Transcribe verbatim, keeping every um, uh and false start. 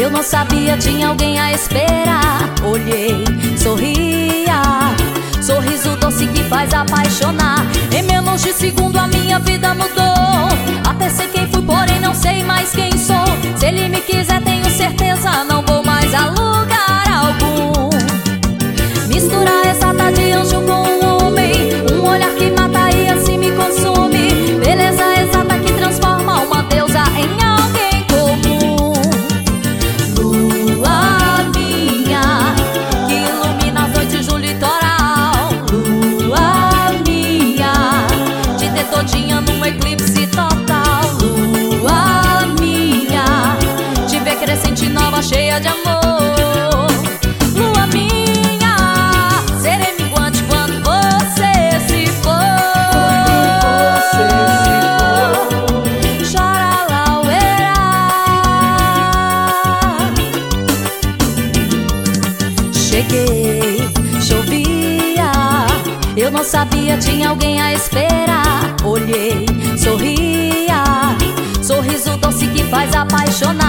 Eu não sabia, tinha alguém a esperar. Olhei, sorria, sorriso doce que faz apaixonar. Em menos de segundo a minha vida mudou. Até sei quem fui, porém não sei mais quem sou. Se ele me quiser, tenho certeza, não vou mais a lugar algum. Misturar exata de anjo com um homem, um olhar que mata e assim me consome. Beleza exata que transforma uma deusa em alguém comum. Lua minha, que ilumina as noites do litoral. Lua minha, te ter todinha num eclipse total. Lua minha, te ver crescente nova, cheia de amor. Lua minha, serei minguante quando você se for. Xaralauera. Cheguei, chovia, eu não sabia, tinha alguém a esperar. Olhei, sorria, sorriso doce que faz apaixonar.